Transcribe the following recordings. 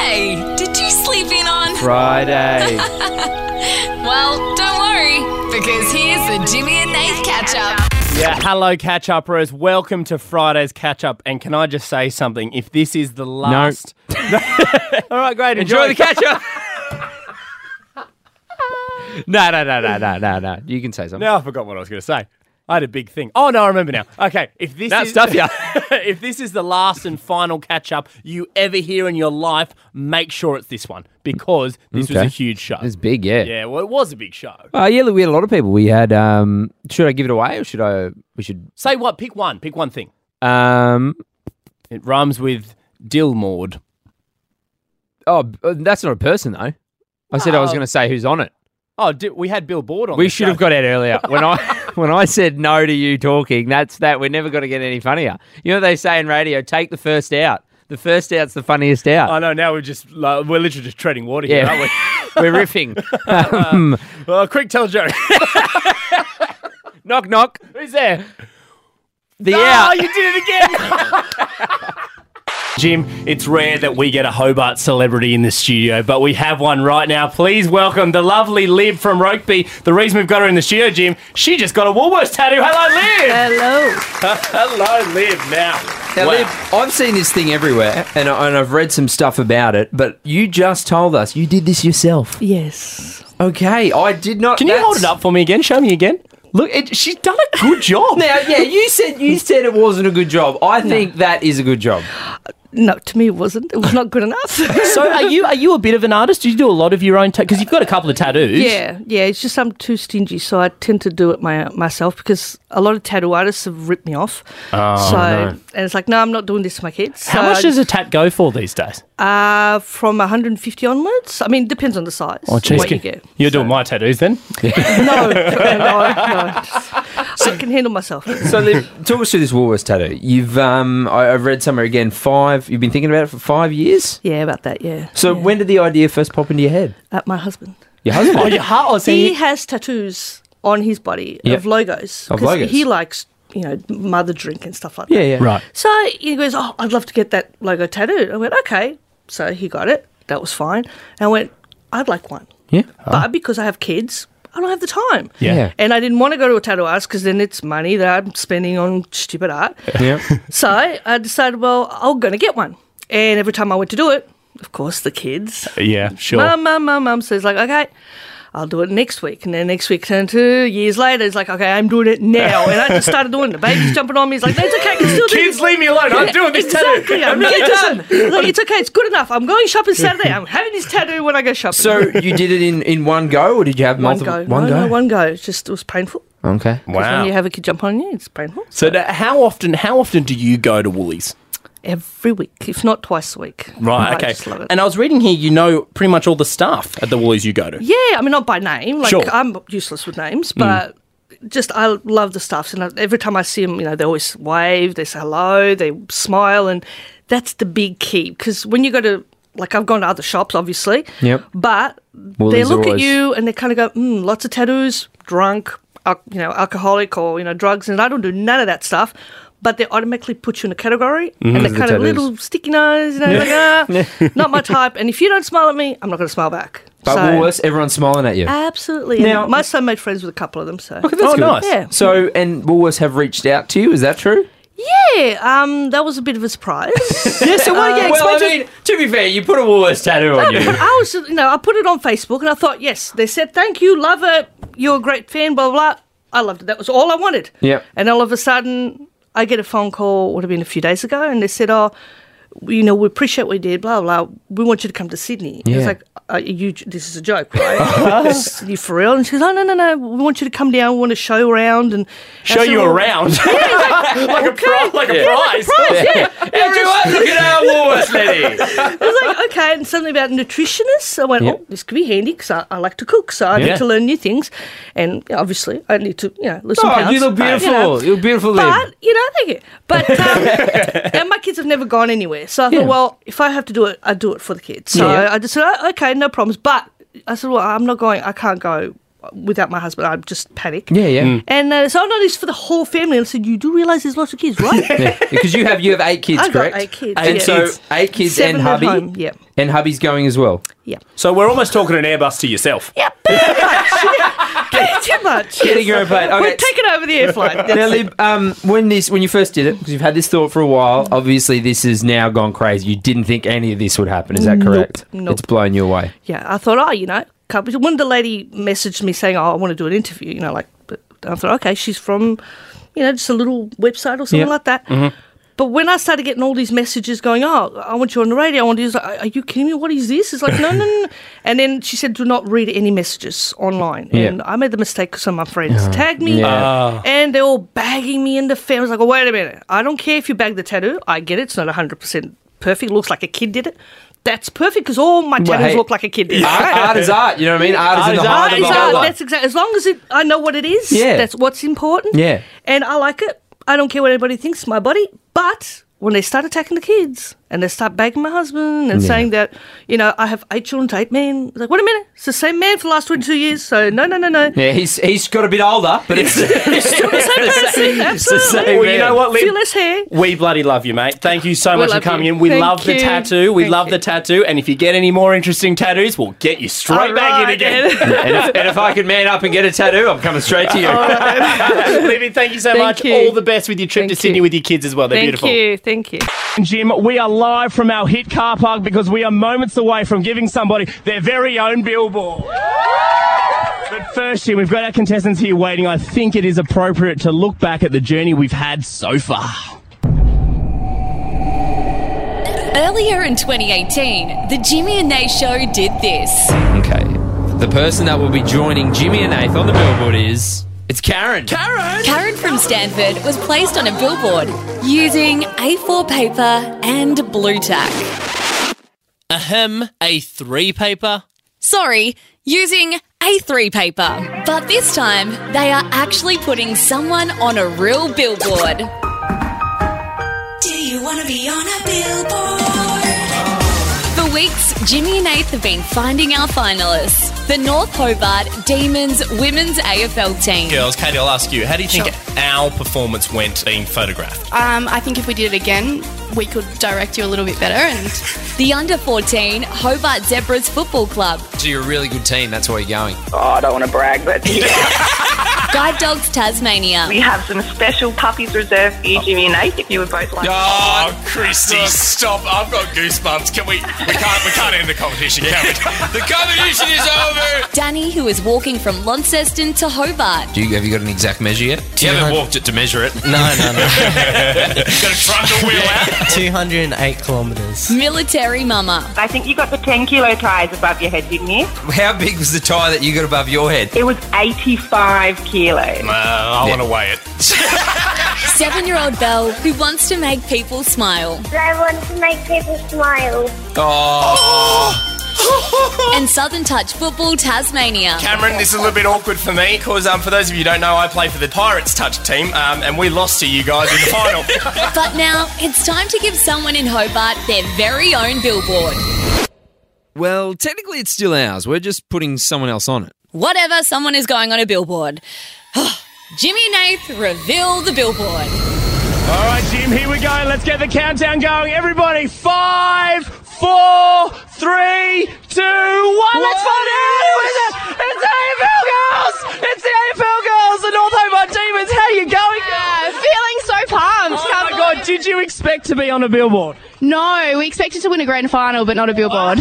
Friday. Did you sleep in on? Friday. Well, don't worry, because here's the Jimmy and Nath catch-up. Yeah, hello, catch-uppers. Welcome to Friday's catch-up. And can I just say something? If this is the last... All right, great. Enjoy the catch-up. No. You can say something. Now I forgot what I was going to say. I had a big thing. Oh, no, I remember now. Okay, if this That is... stuff, yeah. If this is the last and final catch-up you ever hear in your life, make sure it's this one. Because this was a huge show. It's big, yeah. Yeah, well, it was a big show. Yeah, we had a lot of people. We had, should I give it away or we should... Say what? Pick one. Pick one thing. Um, It rhymes with Dilmord. that's not a person, though. I said I was going to say who's on it. Oh, we had Bill Board on We the should show. have got out earlier. When I said no to you talking, that's that. We're never going to get any funnier. You know what they say in radio? Take the first out. The first out's the funniest out. I know, now we're literally just treading water here, aren't we? We're riffing. Well, quick, tell a joke. Knock, knock. Who's there? The Oh, out. you did it again. Jim, it's rare that we get a Hobart celebrity in the studio, but we have one right now. Please welcome the lovely Liv from Rokeby. The reason we've got her in the studio, Jim, she just got a Woolworths tattoo. Hello, Liv. Hello. Hello, Liv. Now, Now, wow. Liv, I've seen this thing everywhere, and I've read some stuff about it, but you just told us you did this yourself. Yes. Okay, I did not... Can you hold it up for me again? Show me again. Look, she's done a good job. Now, yeah, you said it wasn't a good job. I think that is a good job. No, to me it wasn't. It was not good enough. So are you a bit of an artist? Do you do a lot of your own because you've got a couple of tattoos? Yeah. It's just I'm too stingy, so I tend to do it myself because a lot of tattoo artists have ripped me off. And it's like, no, I'm not doing this to my kids. How much does a tat go for these days? From 150 onwards. I mean, it depends on the size. Geez, what you get. You're doing my tattoos then? No. I can handle myself. So, Liv, talk us through this Woolworths tattoo. You've, I've read somewhere again, you've been thinking about it for 5 years? Yeah, about that, yeah. So when did the idea first pop into your head? My husband. Your husband? Oh, your heart. He has tattoos on his body Yep. of logos. Of 'cause logos. He likes, mother drink and stuff like that. Yeah. Right. So he goes, oh, I'd love to get that logo tattooed. I went, okay. So he got it. That was fine. And I went, I'd like one. Yeah. But because I have kids, I don't have the time. Yeah. And I didn't want to go to a tattoo artist because then it's money that I'm spending on stupid art. Yeah. So I decided, well, I'm going to get one. And every time I went to do it, of course, the kids, Yeah, sure. Mum. So it's like, okay, I'll do it next week. And then next week turned to years later. It's like, okay, I'm doing it now. And I just started doing it. The baby's jumping on me. It's like, no, it's okay. I can still do Kids, it. leave me alone. I'm doing this Exactly. tattoo. I'm really done. Like, it's okay. It's good enough. I'm going shopping Saturday. I'm having this tattoo when I go shopping. So you did it in one go, or did you have one multiple? go. No, one go. It's just, it was painful. Okay. Because Wow. when you have a kid jump on you, it's painful. So how often do you go to Woolies? Every week, if not twice a week. Right, I okay. just love it. And I was reading here, you know pretty much all the staff at the Woolies you go to. Yeah, I mean, not by name. Like, Sure. I'm useless with names, but just I love the staff. And every time I see them, they always wave, they say hello, they smile, and that's the big key. Because when you go to, like, I've gone to other shops, obviously, Yep. but they Woolies look always- at you and they kind of go, lots of tattoos, drunk, alcoholic, or drugs, and I don't do none of that stuff. But they automatically put you in a category, and they're The kind of tattoos. little sticky nose, like, not my type. And if you don't smile at me, I'm not going to smile back. But Woolworths, everyone's smiling at you. Absolutely. Now- And my son made friends with a couple of them, so. That's Oh, good. nice. Yeah. So, and Woolworths have reached out to you, is that true? Yeah, that was a bit of a surprise. Yeah, so to be fair, you put a Woolworths tattoo on you. But I was, I put it on Facebook and I thought, yes, they said, thank you, love it, you're a great fan, blah, blah, blah. I loved it. That was all I wanted. Yep. And all of a sudden, I get a phone call, would have been a few days ago, and they said, oh, we appreciate what you did, blah, blah, blah. We want you to come to Sydney. And Yeah. it's like, this is a joke, right? You for real? And she goes, no, we want you to come down, we want to show you around. And I Show said, you well, around. like a prize. Everyone, look at our Woolworths, Letty. I was like, okay, and something about nutritionists. I went, oh, this could be handy because I like to cook, so I Yeah. need to learn new things. And obviously, I need to, lose some pounds. Oh, you look beautiful. You know. You look beautiful, Liv. But, thank you. But, and my kids have never gone anywhere. So I thought, well, if I have to do it, I do it for the kids. So Yeah. I just said, oh, okay, no problems. But I said, well, I'm not going, I can't go without my husband, I'd just panic. Yeah, yeah. And so I know this for the whole family. And I said, you do realise there's lots of kids, right? Yeah, because you have 8 kids, I've got correct? 8 kids. And yeah. so 8 kids 7 and at hubby. home, yeah. And hubby's going as well. Yeah. So we're almost talking an Airbus to yourself. Yeah, pretty much. Too much. Getting your own plane. Okay. We're taking over the air flight. Now, Lib, when you first did it, because you've had this thought for a while, obviously this has now gone crazy. You didn't think any of this would happen. Is that correct? Nope. It's blown you away. Yeah, I thought, when the lady messaged me saying, I want to do an interview, but I thought, okay, she's from, just a little website or something like that. Mm-hmm. But when I started getting all these messages going, I want you on the radio, I want you, are you kidding me? What is this? It's like, no. And then she said, do not read any messages online. Yeah. And I made the mistake because some of my friends tagged me. Yeah. And they're all bagging me in the family. I was like, wait a minute. I don't care if you bag the tattoo. I get it. It's not 100% perfect. It looks like a kid did it. That's perfect because all my tattoos look like a kid did it. Art is art, you know what I mean? Art is in the heart of the beholder. That's exactly. As long as I know what it is, that's what's important. Yeah. And I like it. I don't care what anybody thinks. It's my body. But when they start attacking the kids and they start bagging my husband and saying that, I have 8 children to 8 men. Like, wait a minute. It's the same man for the last 22 years. So, no. Yeah, he's got a bit older, but it's Still the same person. Absolutely. Well, you know what, Lib? Feel less hair. We bloody love you, mate. Thank you so much for love coming you. in. We Thank love the you. tattoo. We Thank love you. the tattoo. And if you get any more interesting tattoos, we'll get you straight back in again. and if I could man up and get a tattoo, I'm coming straight to you. Libby, thank you so Thank much. you. All the best with your trip Thank to Sydney you. with your kids as well. They're beautiful. Thank you. Jim, we are live from our hit car park because we are moments away from giving somebody their very own billboard. But first, Jim, we've got our contestants here waiting. I think it is appropriate to look back at the journey we've had so far. Earlier in 2018, the Jimmy and Nate show did this. Okay. The person that will be joining Jimmy and Nath on the billboard is... It's Karen. Karen from Stanford was placed on a billboard using A4 paper and blue tack. A3 paper? Sorry, using A3 paper. But this time, they are actually putting someone on a real billboard. Do you want to be on a billboard? For weeks, Jimmy and Nath have been finding our finalists. The North Hobart Demons Women's AFL team. Girls, Katie, I'll ask you, how do you think our performance went being photographed? I think if we did it again, we could direct you a little bit better. And The Under 14 Hobart Zebras Football Club. So you're a really good team, that's why you're going. Oh, I don't want to brag, but Guide Dogs Tasmania. we have some special puppies reserved for you, Jimmy and Nate, if you would both like. Oh, Christy, stop. I've got goosebumps. We can't end the competition, can we? The competition is over. Danny, who is walking from Launceston to Hobart. Have you got an exact measure yet? You haven't walked it to measure it. No. Got a trundle wheel out. 208 kilometres. Military Mama. I think you got the 10 kilo tyres above your head, didn't you? How big was the tie that you got above your head? It was 85 kilos. I want to weigh it. 7-year-old Belle, who wants to make people smile. I want to make people smile. Oh. And Southern Touch Football Tasmania. Cameron, this is a little bit awkward for me because for those of you who don't know, I play for the Pirates Touch team and we lost to you guys in the final. But now it's time to give someone in Hobart their very own billboard. Well, technically it's still ours. We're just putting someone else on it. Whatever, someone is going on a billboard. Jimmy and Nath reveal the billboard. All right, Jim, here we go. Let's get the countdown going. Everybody, 5, 4, 3, 2, 1. Let's find out who is it. It's the AFL girls. It's the AFL girls, the North Hobart Demons. How you going, girls? feeling so pumped. Oh my God, did you expect to be on a billboard? No, we expected to win a grand final, but not a billboard.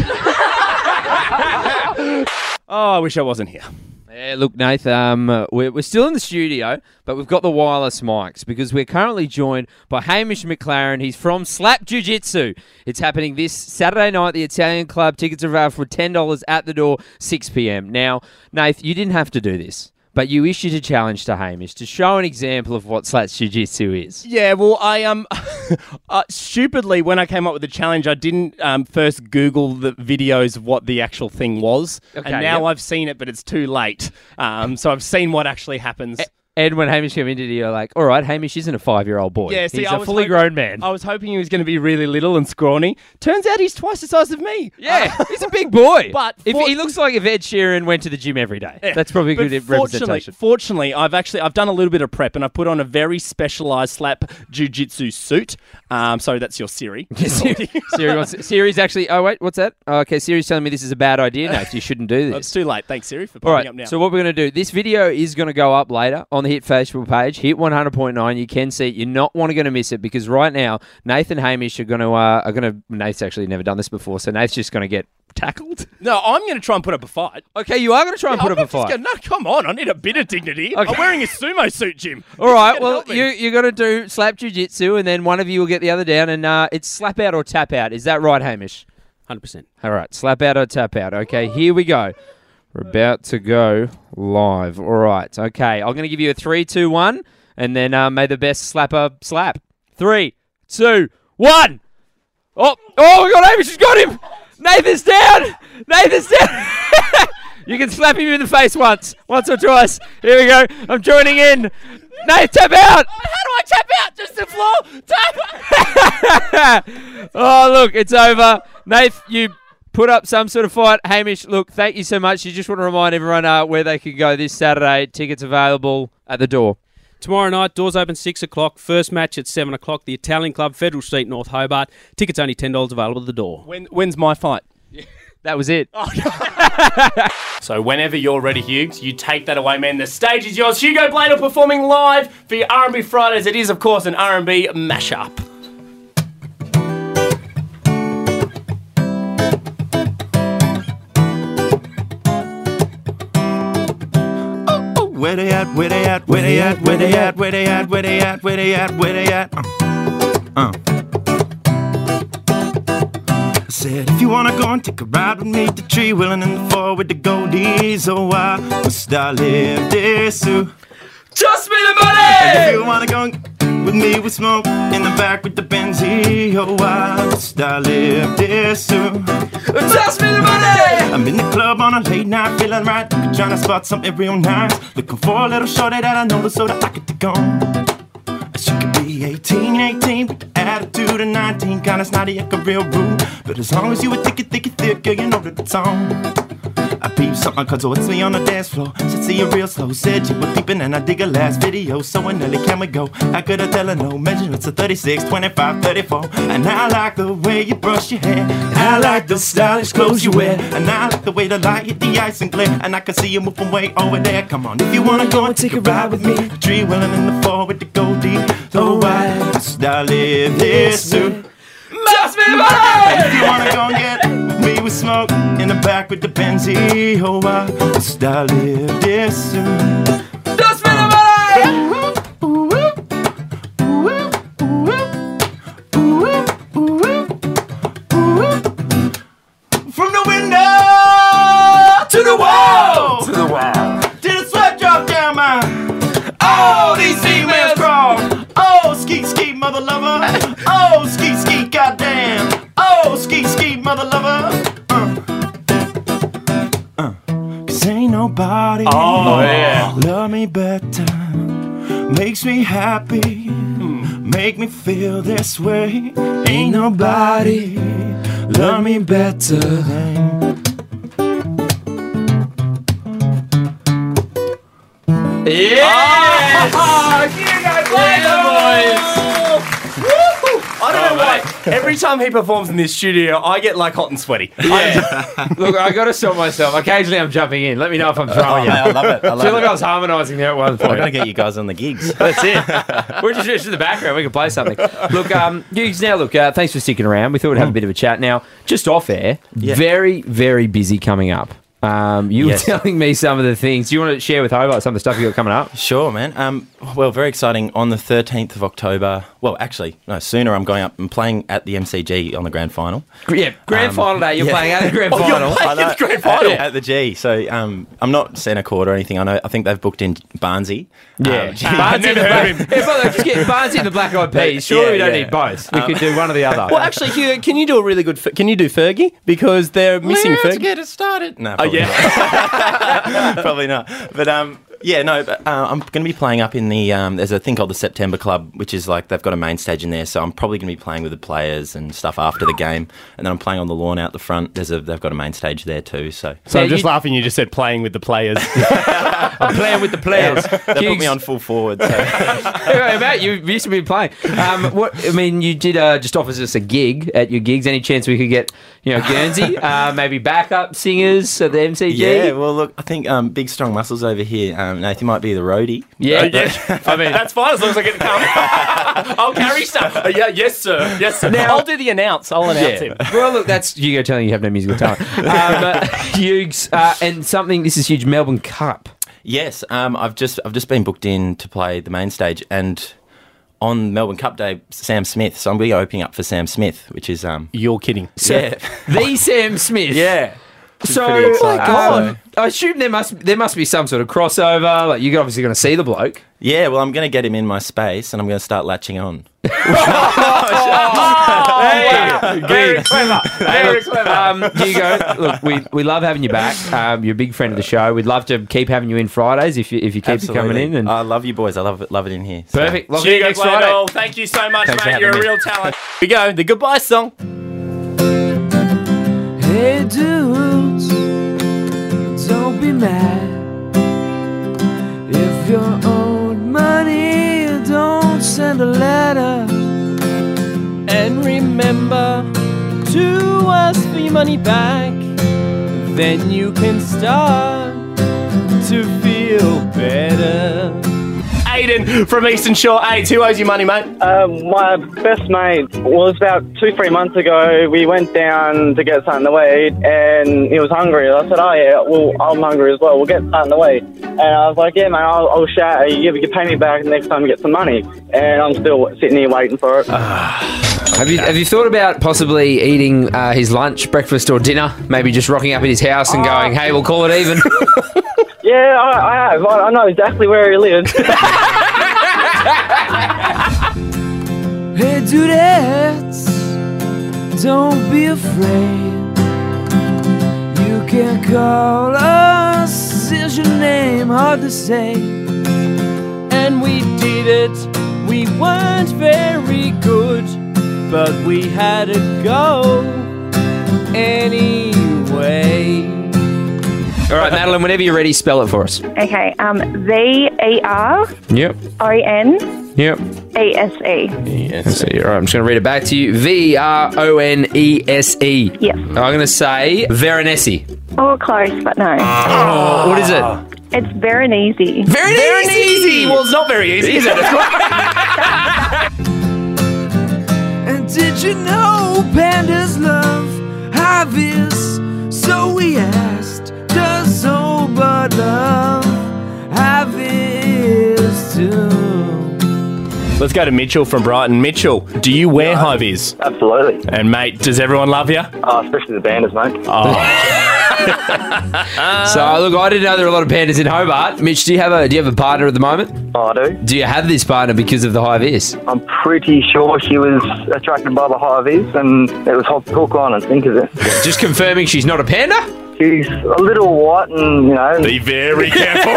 Oh, I wish I wasn't here. Yeah, look, Nath, we're still in the studio, but we've got the wireless mics because we're currently joined by Hamish McLaren. He's from Slap Jiu-Jitsu. It's happening this Saturday night at the Italian Club. Tickets are available for $10 at the door, 6 p.m. Now, Nath, you didn't have to do this, but you issued a challenge to Hamish to show an example of what Slap Jiu-Jitsu is. Yeah, well, I stupidly, when I came up with the challenge, I didn't first Google the videos of what the actual thing was. Okay, and now yep. I've seen it, but it's too late. So I've seen what actually happens. And when Hamish came into it, you're like, all right, Hamish isn't a 5-year-old boy. Yeah, see, he's I a was fully hoping- grown man. I was hoping he was going to be really little and scrawny. Turns out he's twice the size of me. Yeah, he's a big boy. But if he looks like if Ed Sheeran went to the gym every day. Yeah. That's probably a But good representation. Fortunately, I've done a little bit of prep and I've put on a very specialised slap jiu-jitsu suit. Sorry, that's your Siri. Siri's actually... Oh, wait, what's that? Oh, okay, Siri's telling me this is a bad idea, Nate. You shouldn't do this. It's too late. Thanks, Siri, for All popping right, up now. so what we're going to do, this video is going to go up later on the Hit Facebook page, Hit 100.9. You can see it. You're not going to miss it because right now, Nathan Hamish are going to... Nate's actually never done this before, so Nate's just going to get tackled. No, I'm going to try and put up a fight. Okay, you are going to try and put up a fight. No, come on. I need a bit of dignity. Okay. I'm wearing a sumo suit, Jim. All right, well, you're going to do slap jiu-jitsu and then one of you will get the other down and it's slap out or tap out. Is that right, Hamish? 100%. All right, slap out or tap out. Okay, here we go. We're about to go live. All right, okay. I'm going to give you a 3, 2, 1, and then may the best slapper slap. 3, 2, 1. Oh, we got Hamish. He's got him. Nathan's down. You can slap him in the face once or twice. Here we go. I'm joining in. Nate, tap out. How do I tap out? Just the floor? Tap Oh, look, it's over. Nath, you put up some sort of fight. Hamish, look, thank you so much. You just want to remind everyone where they can go this Saturday. Tickets available at the door. Tomorrow night, doors open 6 o'clock. First match at 7 o'clock. The Italian Club, Federal Street, North Hobart. Tickets only $10 available at the door. When's my fight? That was it. So whenever you're ready, Hughes, you take that away, man. The stage is yours. Hugo Bladel performing live for your R&B Fridays. It is, of course, an R&B mashup. Where they at, where they at, where they at, where they at, where they at, where they at, where they at, where they at, I said, if you wanna go and take a ride with me, the tree willing in the fall with the goldies, oh, why must I live this too? Toss me the money! And if you wanna go with me with smoke in the back with the Benzie, oh, why must I live this too? Toss me the money! I'm in the club on a late night, feeling right, trying to spot something real nice. Looking for a little shorty that I know so that I could take on. She could be 18, with the attitude of 19, kinda snotty like a real rude. But as long as you were thick, girl, you know that it's on. I peeped something cause it's me on the dance floor. Should see you real slow, said you were peeping and I dig a last video. So when early can we go? I could've tell her no, measurements of 36, 25, 34. And I like the way you brush your hair, I like the stylish clothes you wear, and I like the way the light hit the ice and glare, and I can see you moving way over there. Come on, if you wanna go and take a ride with me, the tree willing in the fall with the goldie. So why must I live this too? Toss me the money! And if you wanna go and get me with smoke in the back with the Benzie, oh, why must I live this soon? Toss me the money! From the window to the wall, till the sweat drop down my. Oh, these females crawl. Oh, skeet, mother lover. Oh, skeet, goddamn. Oh, skeet, mother lover. Cause ain't nobody love me better. Makes me happy. Make me feel this way. Ain't nobody love me better than. Yes! I don't know why. Every time he performs in this studio, I get like hot and sweaty. Look, I got to stop myself. Occasionally I'm jumping in. Let me know if I'm throwing you. I love it. I feel like I was harmonising there at one point. We're going to get you guys on the gigs. That's it. We're just in the background. We can play something. Look, Hughes, now look, thanks for sticking around. We thought we'd have a bit of a chat. Now, just off air, very, very busy coming up. You were telling me some of the things. Do you want to share with Hobart some of the stuff you got coming up? Sure, man. Well, very exciting. On the 13th of October, well, actually, no, sooner, I'm going up and playing at the MCG on the grand final. Yeah, grand final day. You're playing at the grand final. You're playing at the grand final. At the G. So I'm not centre court or anything. I think they've booked in Barnesy. Yeah, Barnesy and the Black Eyed Peas. Surely we don't need both. We could do one or the other. Well, actually, Hugh, can you do a really good... Can you do Fergie? Because they're missing Fergie. Let's get it started. No, probably not. Probably not. But Yeah, no, but I'm going to be playing up in the. There's a thing called the September Club, which is like they've got a main stage in there. So I'm probably going to be playing with the players and stuff after the game, and then I'm playing on the lawn out the front. They've got a main stage there too. So I'm just laughing. You just said playing with the players. I'm playing with the players. They put me on full forward. So. Hey, mate, you used to be playing. You did just offer us a gig at your gigs. Any chance we could get, Guernsey, maybe backup singers at the MCG? Yeah, well, look, I think Big Strong Muscles over here. Nathan might be the roadie. Yeah, I mean that's fine as long as I get to come. I'll carry stuff. Yes, sir. Yes, sir. Now, I'll do the announce. I'll announce him. Well, look, that's Hugo telling you have no musical talent. Hughes, and something. This is huge. Melbourne Cup. Yes, I've just been booked in to play the main stage, and on Melbourne Cup Day, Sam Smith. So I'm going to be opening up for Sam Smith, which is You're kidding. Yeah, the Sam Smith. Yeah. So, I assume there must be some sort of crossover. Like you're obviously going to see the bloke. Yeah, well, I'm going to get him in my space, and I'm going to start latching on. Very clever. Very clever. Hugo, look, we love having you back. You're a big friend of the show. We'd love to keep having you in Fridays if you keep coming in. And I love you boys. I love it in here. So. Perfect. Love Hugo next Friday. Gladwell, thank you so much, Thanks for mate. You're a having me. real talent. Here we go. The goodbye song. Hey dudes, don't be mad if you owe money, don't send a letter. And remember to ask for your money back. Then you can start to feel better. Aiden from Eastern Shore 8. Who owes you money, mate? My best mate was about 2-3 months ago. We went down to get something to eat, and he was hungry. I said, "Oh yeah, well I'm hungry as well. We'll get something to eat." And I was like, "Yeah, man, I'll shout. You pay me back next time you get some money." And I'm still sitting here waiting for it. Have you thought about possibly eating his lunch, breakfast, or dinner? Maybe just rocking up at his house and going, "Hey, we'll call it even." Yeah, I have. I know exactly where he lives. Hey dudettes, don't be afraid. You can call us, is your name hard to say? And we did it. We weren't very good, but we had to go anyway. All right, Madeline, whenever you're ready, spell it for us. Okay, VERONESE. Yep. Yep. ESE. All right, I'm just going to read it back to you. VERONESE. Yes. I'm going to say Veronese. Oh, close, but no. Oh, what is it? It's Veronese. Veronese! Well, it's not very easy, is it? And did you know pandas love hives? So we asked, does Hobart love hives too? Let's go to Mitchell from Brighton. Mitchell, do you wear high-vis? Absolutely. And, mate, does everyone love you? Especially the banders, mate. Oh. So, look, I didn't know there were a lot of pandas in Hobart. Mitch, do you have a partner at the moment? Oh, I do. Do you have this partner because of the high vis? I'm pretty sure she was attracted by the high vis, and it was hook, line, and sinker. Just confirming she's not a panda? She's a little white and, Be very careful.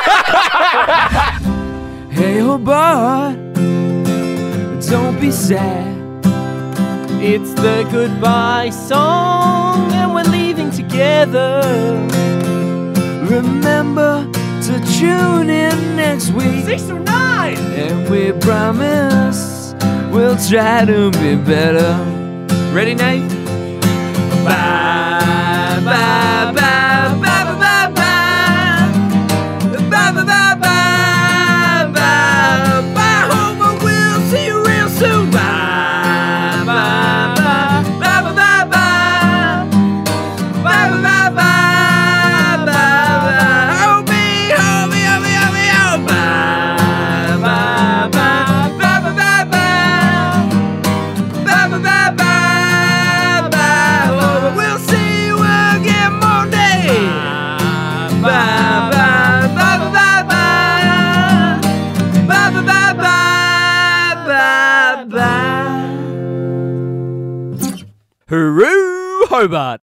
Hey Hobart, don't be sad. It's the goodbye song, and we're leaving together. Remember to tune in next week. 6 or 9. And we promise we'll try to be better. Ready, Nate? Bye, bye, bye, bye, bye, bye, bye. Bye, bye, bye, bye, bye. Bye, Hobart, we'll see you real soon. Bye, bye, bye, bye, bye, bye, bye. Bye, bye, bye, bye, bye, bye. Hobie, Hobie, Hobie, Hobie, Hobie. Bye, bye, bye, bye, bye, bye, bye. Bye, bye, bye, bye, bye. Hobart, we'll see you again Monday. Bye, bye, bye, bye, bye, bye. Bye, bye, bye, bye, bye, bye. Hooroo, Hobart.